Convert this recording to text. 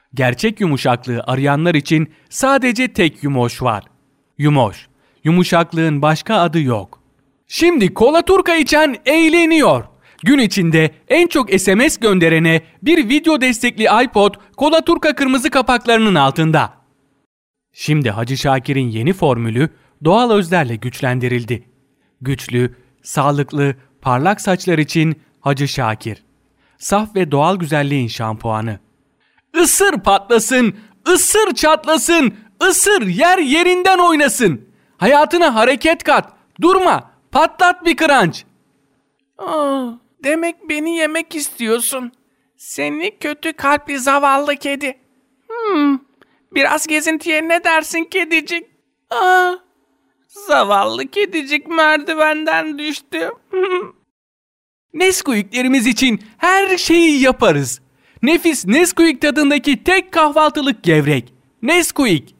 Gerçek yumuşaklığı arayanlar için sadece tek Yumoş var. Yumoş, yumuşaklığın başka adı yok. Şimdi Kola Turka içen eğleniyor. Gün içinde en çok SMS gönderene bir video destekli iPod Kola Turka kırmızı kapaklarının altında. Şimdi Hacı Şakir'in yeni formülü doğal özlerle güçlendirildi. Güçlü, sağlıklı, parlak saçlar için Hacı Şakir. Saf ve doğal güzelliğin şampuanı. Isır patlasın, ısır çatlasın, ısır yer yerinden oynasın. Hayatına hareket kat, durma, patlat bir kıranç. Demek beni yemek istiyorsun. Seni kötü kalpli zavallı kedi. Biraz gezintiye ne dersin kedicik? Zavallı kedicik merdivenden düştü. Nesquik'lerimiz için her şeyi yaparız. Nefis Nesquik tadındaki tek kahvaltılık gevrek. Nesquik.